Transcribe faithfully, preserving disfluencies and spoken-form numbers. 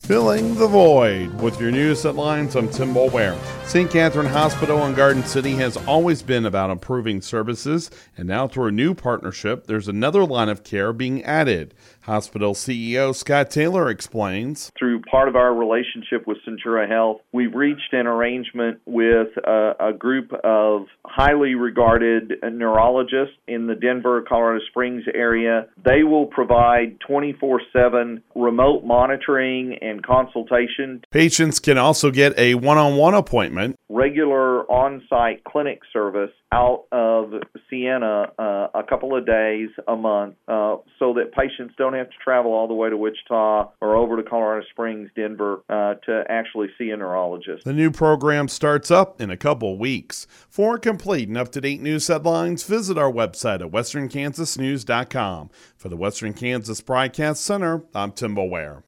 Filling the void with your news headlines. I'm Tim Boulware. Saint Catherine Hospital in Garden City has always been about improving services, and now through a new partnership, there's another line of care being added. Hospital C E O Scott Taylor explains. Through part of our relationship with Centura Health, we've reached an arrangement with a, a group of highly regarded neurologists in the Denver, Colorado Springs area. They will provide twenty-four seven remote monitoring and consultation. Patients can also get a one-on-one appointment. Regular on-site clinic service out of Siena uh, a couple of days a month uh, so that patients don't have to travel all the way to Wichita or over to Colorado Springs, Denver uh, to actually see a neurologist. The new program starts up in a couple weeks. For complete and up-to-date news headlines, visit our website at western kansas news dot com. For the Western Kansas Broadcast Center, I'm Tim Boulware.